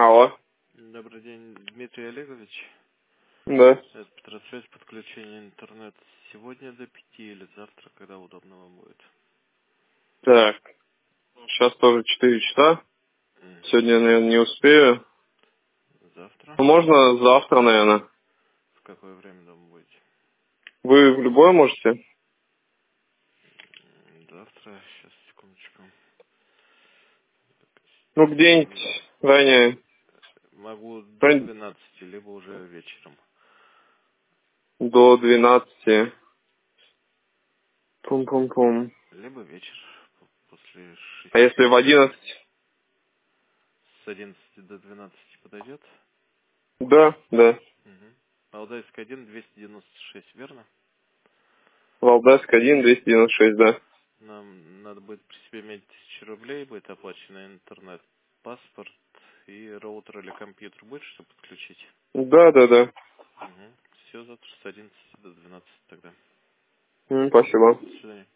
Алло. Добрый день, Дмитрий Олегович. Да. Это Петросвязь, подключение интернет. Сегодня до 5 или завтра, когда удобно вам будет? Так. Сейчас тоже 4 часа. Сегодня, наверное, не успею. Завтра? Ну, можно завтра, наверное. В какое время дома будете? Вы в любое можете? Завтра, сейчас, секундочку. Ну, где-нибудь ранее. Могу до 12, либо уже вечером. До 12. Пум-пум-пум. Либо вечер, после А 6. если в 11? С 11 до 12 подойдет? Да, да. Угу. Валдайская 1, 296, верно? Валдайск 1, 296, да. Нам надо будет при себе иметь 1000 рублей, будет оплачено интернет, паспорт и роутер или компьютер будет, чтобы подключить? Да, да, да. Угу. Все, завтра с 11 до 12 тогда. Спасибо. До свидания.